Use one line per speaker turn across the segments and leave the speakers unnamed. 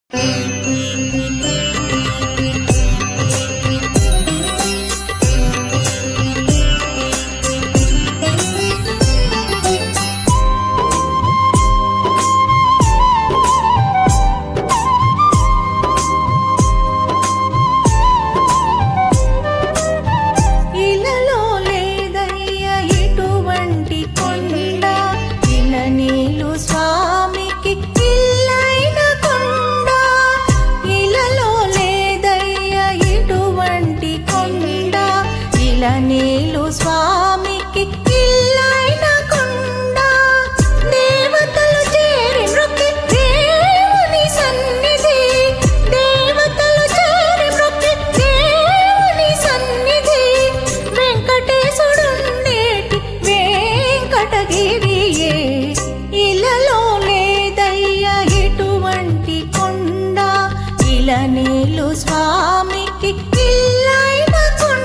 నీలు స్వామికి ఇల్లైన కొండ దేవతలు చేరి మృక్కి దేవుని సన్నిధి దేవతలు చేరి మృక్కి దేవుని సన్నిధి వెంకటేశుడుండేటి వెంకటగిరియే ఇలలో లేదయ్యా ఎటువంటి కొండ ఇలా నీలు స్వామికి ఇల్లైన కొండ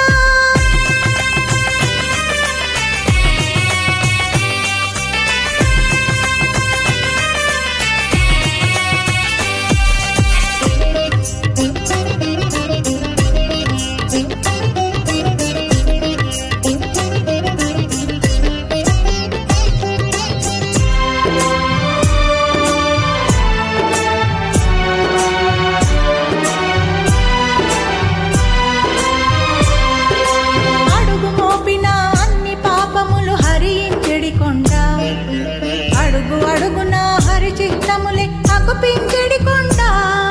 అడుగు అడుగున హరి చిహ్నములే అగుపించెడి కొండ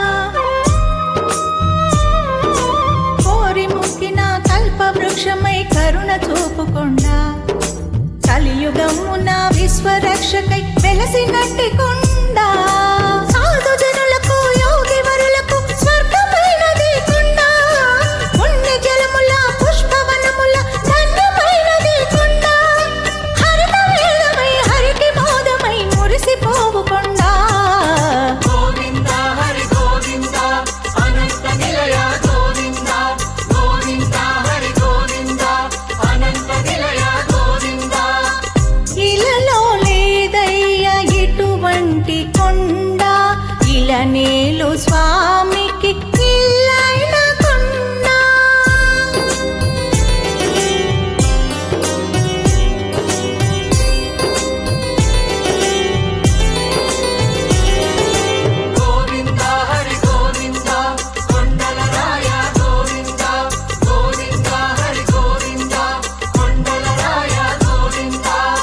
కోరి ముక్కిన కల్ప వృక్షమై కరుణ చూపుకొండా కలియుగమున విశ్వరక్షకై వెలసినట్టి కొండ సాధు జనులకు యోగి వరులకు స్వర్గమైనది కొండ పుణ్య జలముల పుష్పవనముల ధన్యమైనది కొండ హరిత వేళమై హరికి మోదమై మురిసిపోవు కొండ
గోవింద హరి గోవింద అనంత నిలయ గోవింద గోవింద హరి గోవింద అనంత నిలయ గోవింద
ఇలలో లేదయ్యా ఎటువంటి కొండ ఇలా నీలు స్వామికి ఇల్లైన కొండ
గోవింద హరి గోవింద కొండల రాయ గోవింద గోవింద హరి గోవింద కొండల రాయ గోవింద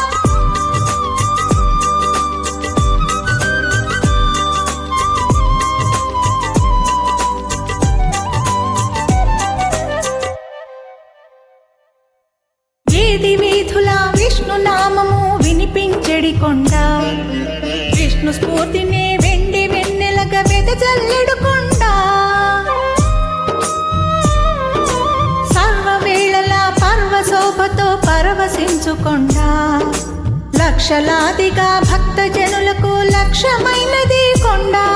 ఏది వీధుల విష్ణు నామము వినిపించెడి కొండ విష్ణు స్ఫూర్తిని వెండి వెన్నెలగా వెదజల్లెడు కొండ సర్వవేళల పర్వశోభతో పరవశించుకొండ లక్షలాదిగా భక్త జనులకు లక్ష్యమైనది కొండ